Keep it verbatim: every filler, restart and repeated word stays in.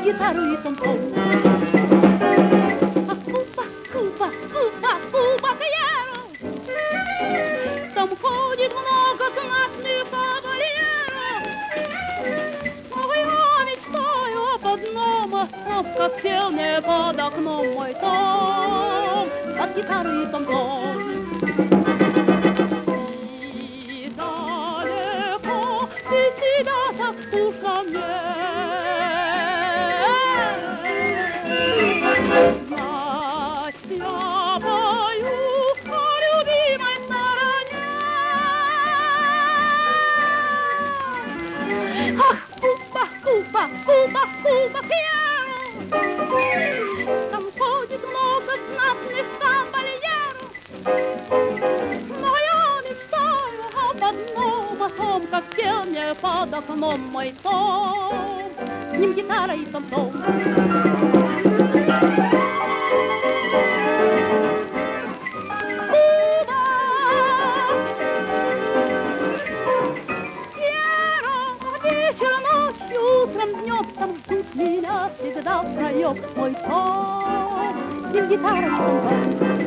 гитару и том-том. А Куба, Куба, Куба, Куба, Кьяро. Там ходит много знатных кавалеров. Но я мечтаю об одном, об как пел под окном мой том, под гитару и том-том. И далеко, и тебя так скучно мне. Знать я пою о любимой стороне. Ах, Куба, Куба, Куба, Куба, Кьяро. Там ходит много знатных кавалеров. Но я мечтаю об одном, о том, как пел мне под окном мой том. С ним гитара и том-том. Куба, Кьяро, вечер, ночью, утром, днем, там ждут меня всегда втроем мой том. С ним гитара и том-том.